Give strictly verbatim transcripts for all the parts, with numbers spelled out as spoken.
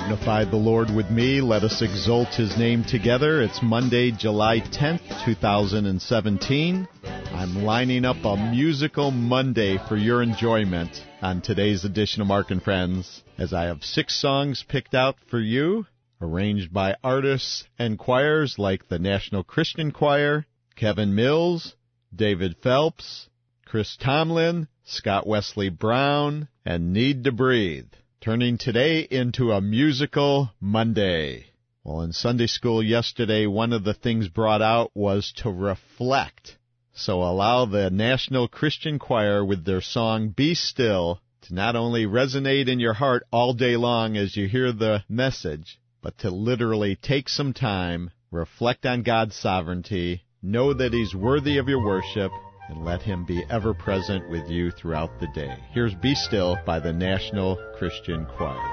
Magnify the Lord with me. Let us exalt His name together. It's Monday, July tenth, two thousand seventeen. I'm lining up a musical Monday for your enjoyment on today's edition of Mark and Friends, as I have six songs picked out for you, arranged by artists and choirs like the National Christian Choir, Kevin Mills, David Phelps, Chris Tomlin, Scott Wesley Brown, and Need to Breathe. Turning today into a musical Monday. Well, in Sunday school yesterday, one of the things brought out was to reflect. So allow the National Christian Choir with their song, Be Still, to not only resonate in your heart all day long as you hear the message, but to literally take some time, reflect on God's sovereignty, know that He's worthy of your worship, and let Him be ever present with you throughout the day. Here's Be Still by the National Christian Choir.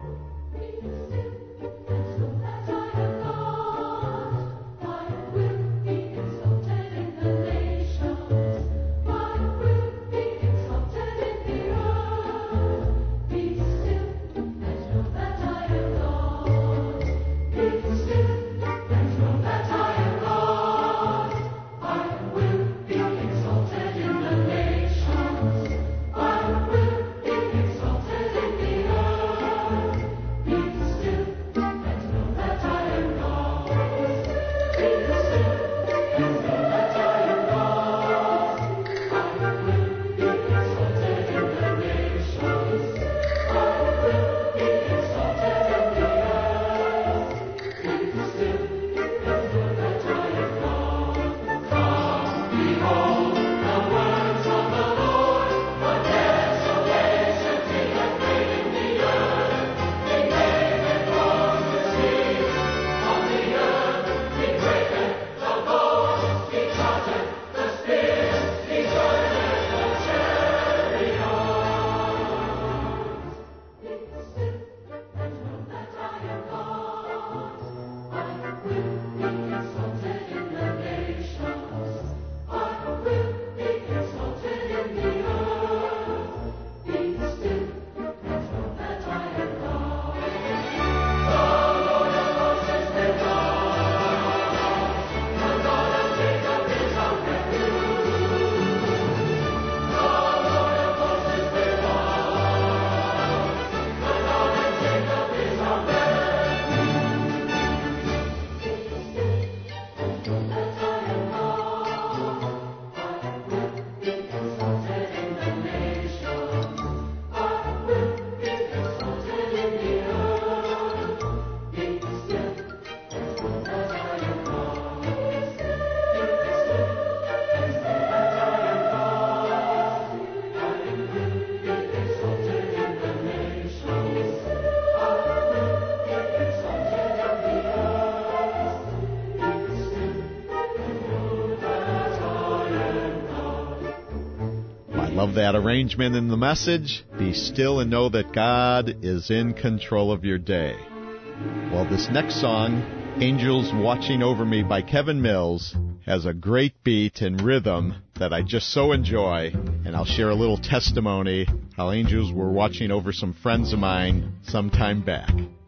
Love that arrangement in the message. Be still and know that God is in control of your day. Well, this next song, Angels Watching Over Me by Kevin Mills, has a great beat and rhythm that I just so enjoy. And I'll share a little testimony how angels were watching over some friends of mine some time back.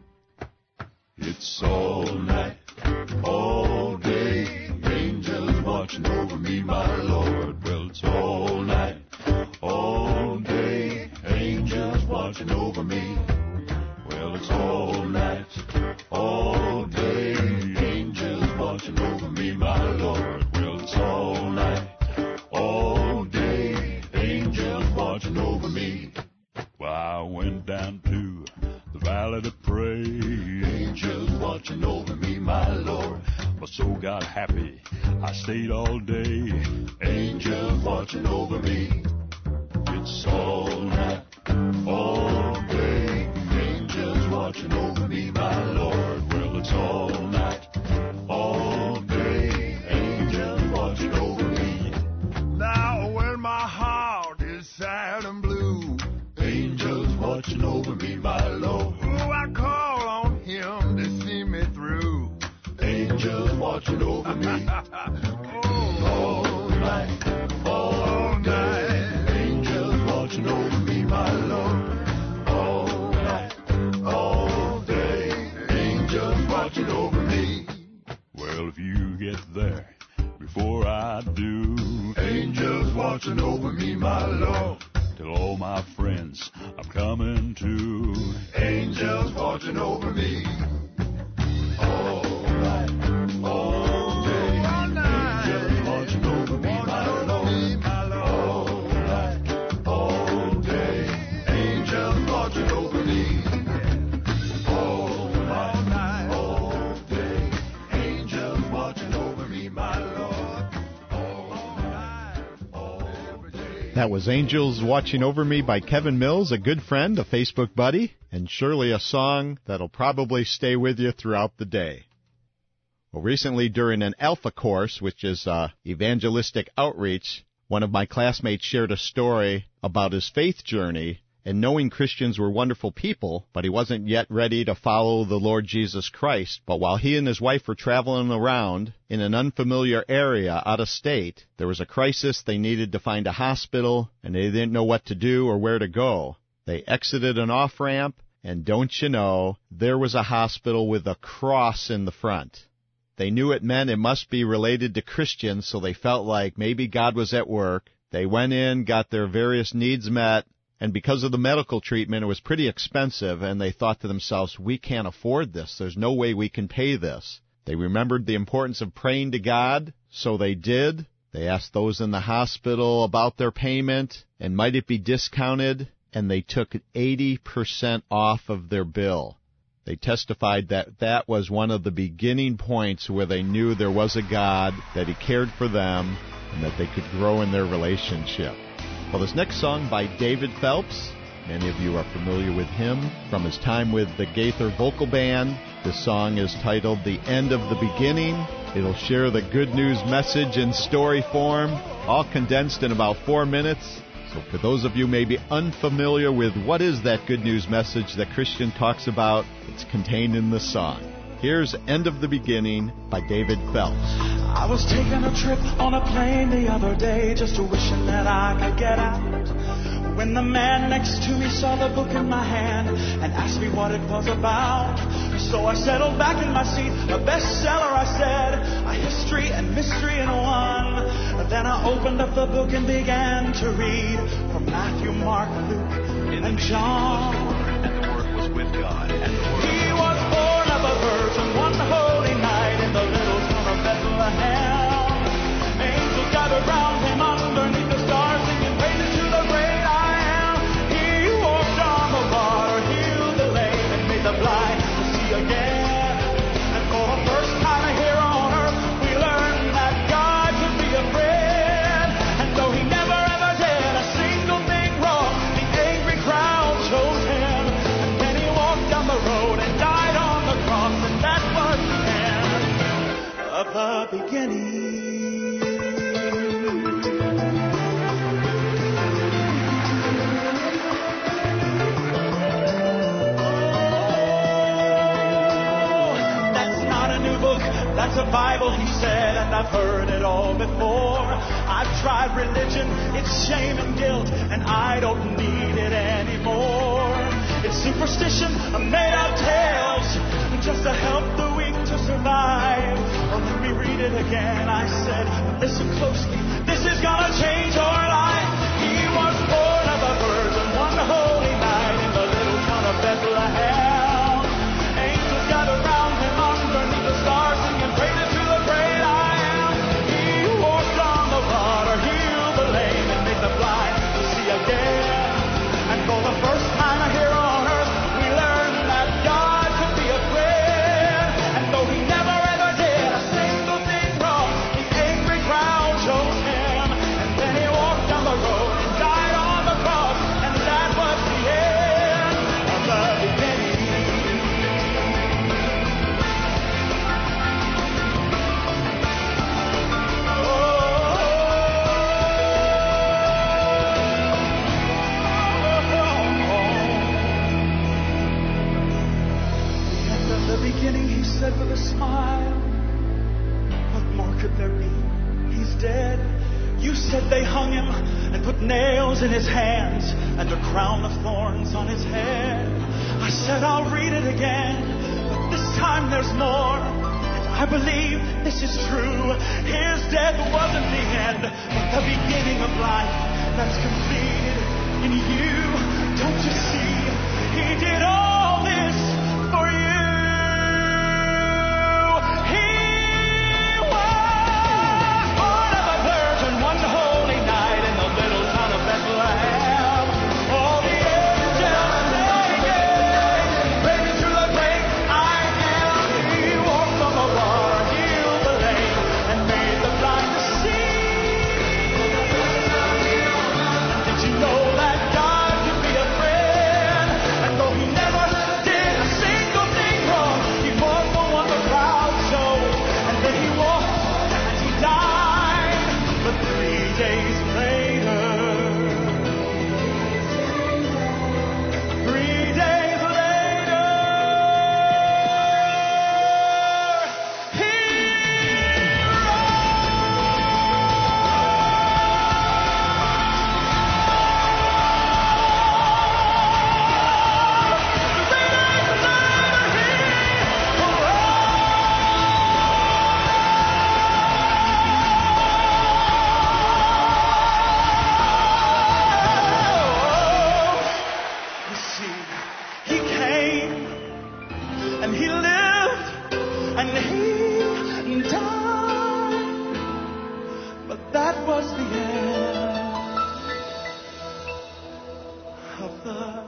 It's all night, all day, angels watching over me, my Lord. Well, it's all night, all day, angels watching over me. Well, it's all night, all day, angels watching over me, my Lord. Well, it's all night, all day, angels watching over me. Well, I went down to the valley to pray, angels watching over me, my Lord. My soul got happy, I stayed all day, angels watching over me. It's all night, all day, angels watching over me, my Lord. Well, it's all night, all day, angels watching over me. Now when my heart is sad and blue, angels watching over me, my Lord. Oh, I call on Him to see me through, angels watching over me. Oh, all night, all night, watching over me, my Lord, all night, all day. watching over me. All night, all day, angels watching over me, my Lord. All night, all day, angels watching over me. All night, all day, angels watching over me, my Lord. All night, all day. That was Angels Watching Over Me by Kevin Mills, a good friend, a Facebook buddy, and surely a song that'll probably stay with you throughout the day. Well, recently during an Alpha course, which is uh, evangelistic outreach, one of my classmates shared a story about his faith journey and knowing Christians were wonderful people, but he wasn't yet ready to follow the Lord Jesus Christ. But while he and his wife were traveling around in an unfamiliar area out of state, there was a crisis. They needed to find a hospital, and they didn't know what to do or where to go. They exited an off-ramp, and don't you know, there was a hospital with a cross in the front. They knew it meant it must be related to Christians, so they felt like maybe God was at work. They went in, got their various needs met, and because of the medical treatment, it was pretty expensive, and they thought to themselves, we can't afford this. There's no way we can pay this. They remembered the importance of praying to God, so they did. They asked those in the hospital about their payment, and might it be discounted, and they took eighty percent off of their bill. They testified that that was one of the beginning points where they knew there was a God, that He cared for them, and that they could grow in their relationship. Well, this next song by David Phelps, many of you are familiar with him from his time with the Gaither Vocal Band. This song is titled The End of the Beginning. It'll share the good news message in story form, all condensed in about four minutes. So for those of you maybe unfamiliar with what is that good news message that Christian talks about, it's contained in the song. Here's End of the Beginning by David Phelps. I was taking a trip on a plane the other day, just wishing that I could get out, when the man next to me saw the book in my hand and asked me what it was about. So I settled back in my seat, a bestseller, I said, a history and mystery in one. Then I opened up the book and began to read from Matthew, Mark, Luke, and John. And the Word was with God, and the Word He was born of a virgin one holy night in the little town of Bethlehem. Angels gathered round him underneath the stars, singing praises to the great I am. He walked on the water, healed the lame, and made the blind to see again. And for the first time here on earth, we learned that God could be a friend. And though he never ever did a single thing wrong, the angry crowd chose him. And then he walked down the road and died on the cross, and that was the end of the beginning. That's a Bible, he said, and I've heard it all before. I've tried religion, it's shame and guilt, and I don't need it anymore. It's superstition, made up tales, just to help the weak to survive. Oh, let me read it again, I said, listen closely, this is gonna change your life. He was born of a virgin one holy night in the little town of Bethlehem. Angels gathered round him underneath the stars, singing praises to the great I am. He walked on the water, healed the lame, and made the blind to see again. And for the first time here on earth, we learned that God could be a friend. And though he never ever did a single thing wrong, the angry crowd chose him. And then he walked down the road and died on the cross, and that was the end of the beginning. Beginning, he said with a smile, what more could there be? He's dead. You said they hung him and put nails in his hands and a crown of thorns on his head. I said I'll read it again, but this time there's more, and I believe this is true. His death wasn't the end, but the beginning of life that's completed in you. Don't you see? He did all this for of the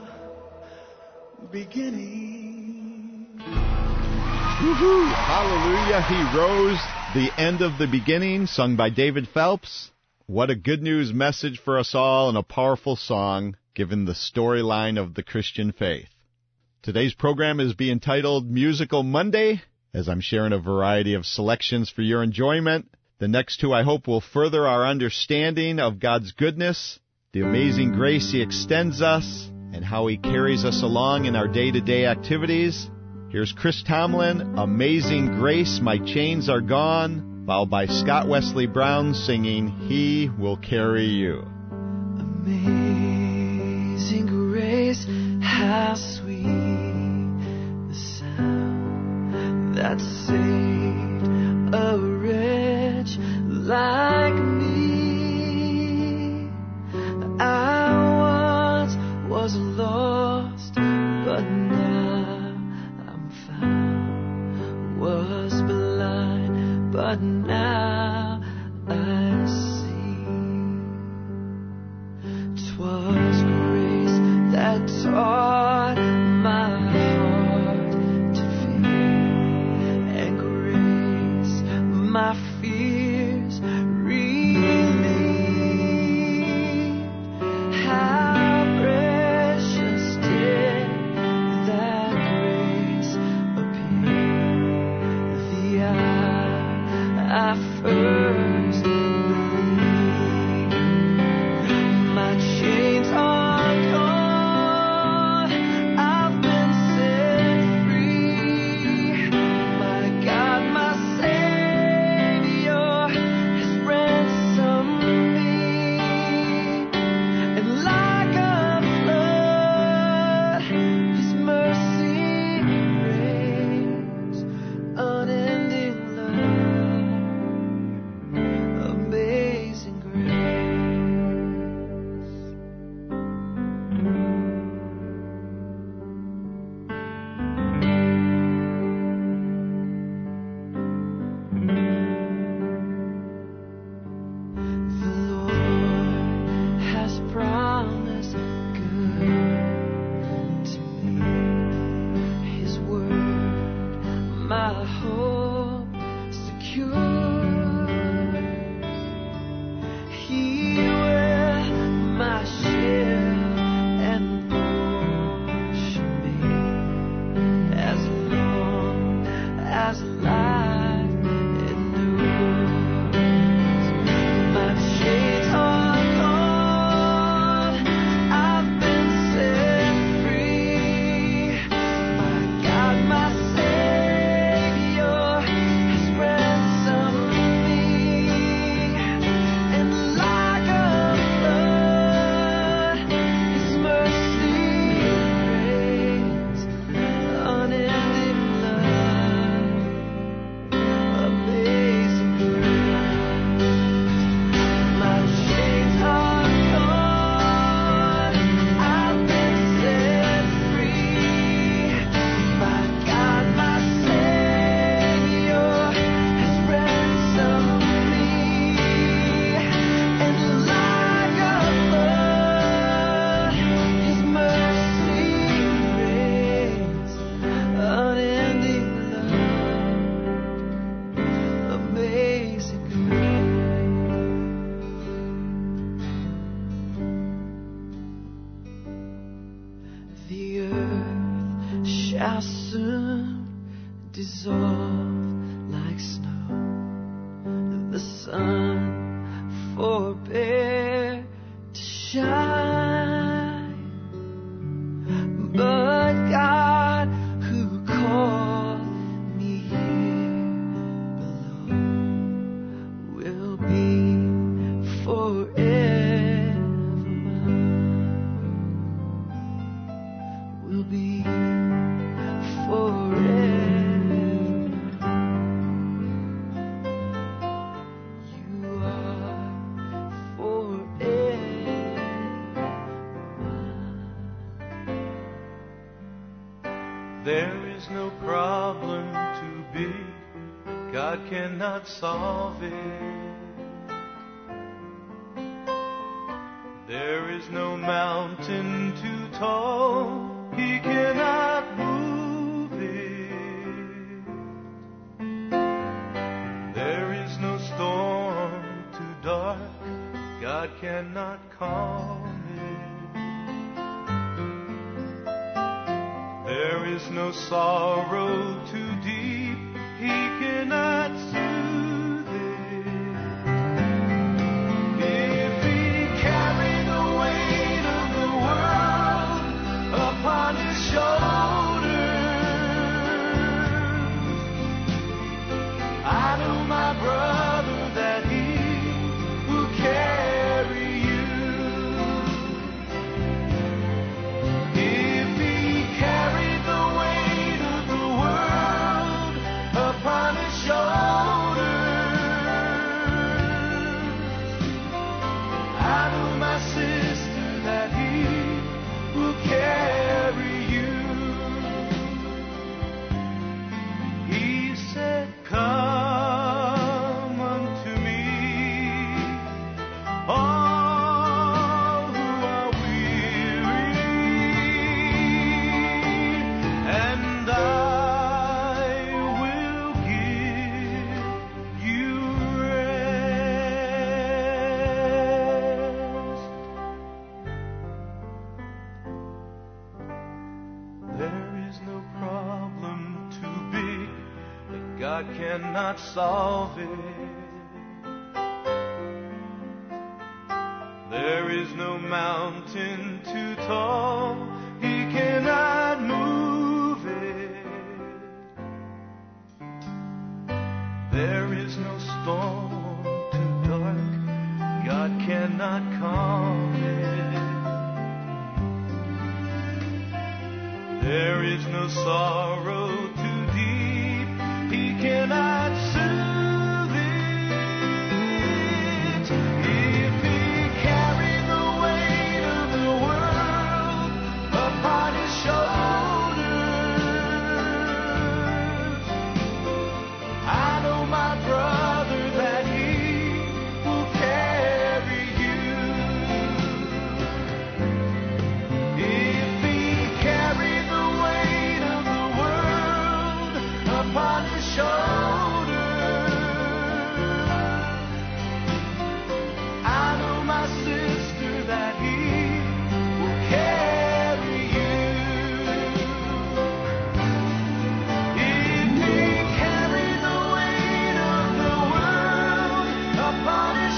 beginning. Woo-hoo! Hallelujah, He rose, the end of the beginning, sung by David Phelps. What a good news message for us all and a powerful song, given the storyline of the Christian faith. Today's program is being titled Musical Monday, as I'm sharing a variety of selections for your enjoyment. The next two, I hope, will further our understanding of God's goodness, the amazing grace He extends us, and how He carries us along in our day-to-day activities. Here's Chris Tomlin, Amazing Grace, My Chains Are Gone, followed by Scott Wesley Brown singing, He Will Carry You. Amazing grace, how sweet the sound that saved a wretch like me. I once was lost, but now I'm found. Was blind, but now I see. 'Twas grace that taught my heart to fear, and grace my fears relieved. How precious did that grace appear the hour I first believed. My chains are gone, I've been set free. My God, my Savior has ransomed me. And like a flood, His mercy reigns, unending love, amazing grace. The Lord has promised good to me. His word, my hope secure. He will my shield and portion be, as long as life endures. My chains are gone, I've been set free. My God, my Savior has ransomed me. And like a flood, His mercy reigns, unending love, amazing grace. My chains are gone, I've been set free. My God, my Savior has ransomed me. And like a flood, His mercy reigns, unending love, amazing grace. The earth shall soon dissolve like snow. The sun forbear to shine. But God, who called me here below, will be forever mine. Will be forever. You are forever mine. There is no problem too big, God cannot solve it. There is no mountain too tall, He cannot move it. There is no storm too dark, God cannot calm it. There is no sorrow too deep, He cannot soothe it. If He carried the weight of the world upon His shoulders, I know, my brother, that He will carry you. If He carried the weight of the world upon His shoulders, I know, my sister, that He will carry you. He said, come unto me, all who are weary, and I will give you rest. There is no problem too big that God cannot solve it. There is no mountain too tall, He cannot move it. There is no storm too dark, God cannot calm it. There is no sorrow too deep, He cannot soothe it. If He carried the weight of the world upon His shoulders, I know, my brother, that He will carry you. If He carried the weight of the world upon His shoulders, I know, my sister, that He will carry you. If He carried the weight of the world upon His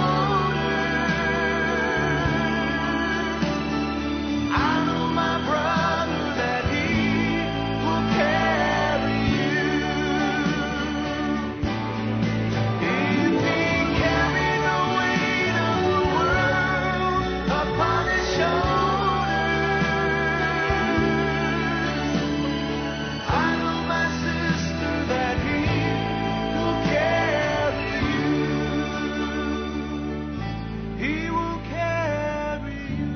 shoulders, I know, my brother, that He will carry you. If He carried the weight of the world upon His shoulders, I know, my sister, that He will carry you. He will carry you.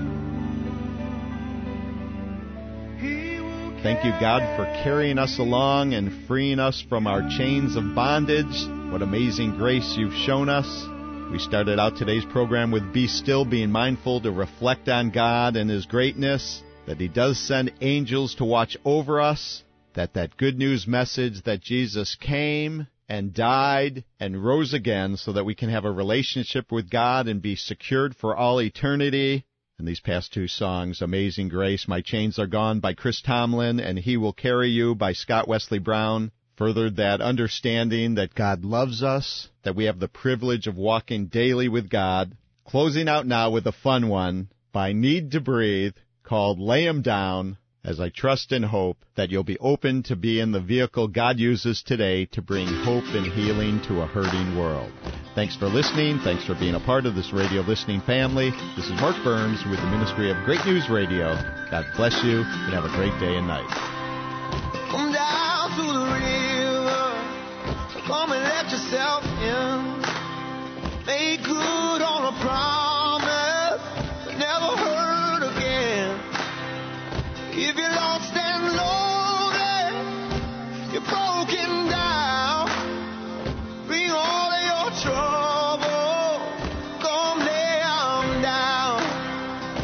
He will Thank you, God, for carrying us along and freeing us from our chains of bondage. What amazing grace you've shown us. We started out today's program with Be Still, being mindful to reflect on God and His greatness, that He does send angels to watch over us, that that good news message that Jesus came and died and rose again so that we can have a relationship with God and be secured for all eternity. And these past two songs, Amazing Grace, My Chains Are Gone by Chris Tomlin, and He Will Carry You by Scott Wesley Brown, furthered that understanding that God loves us, that we have the privilege of walking daily with God. Closing out now with a fun one by Need to Breathe called Lay 'Em Down, as I trust and hope that you'll be open to be in the vehicle God uses today to bring hope and healing to a hurting world. Thanks for listening. Thanks for being a part of this radio listening family. This is Mark Burns with the Ministry of Great News Radio. God bless you, and have a great day and night. Come down to the river, come and let yourself in. Make good on a promise, but never hurt again. If you're lost and lonely, you're broken down, bring all of your trouble, come lay 'em down.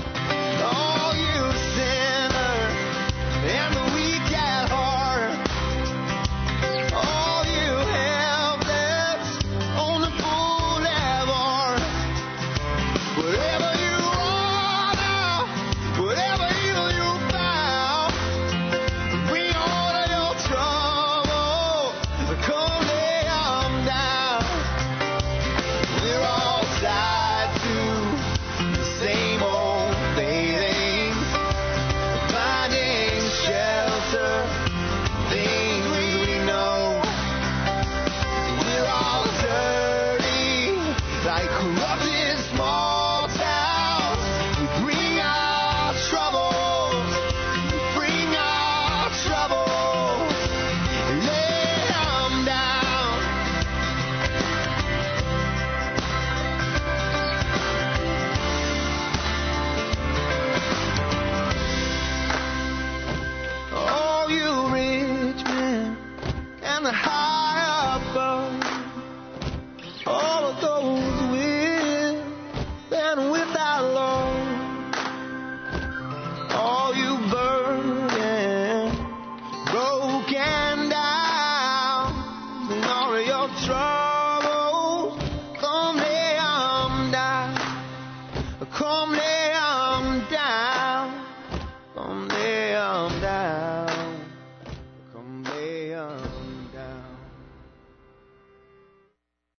troubles, come lay 'em down. Come lay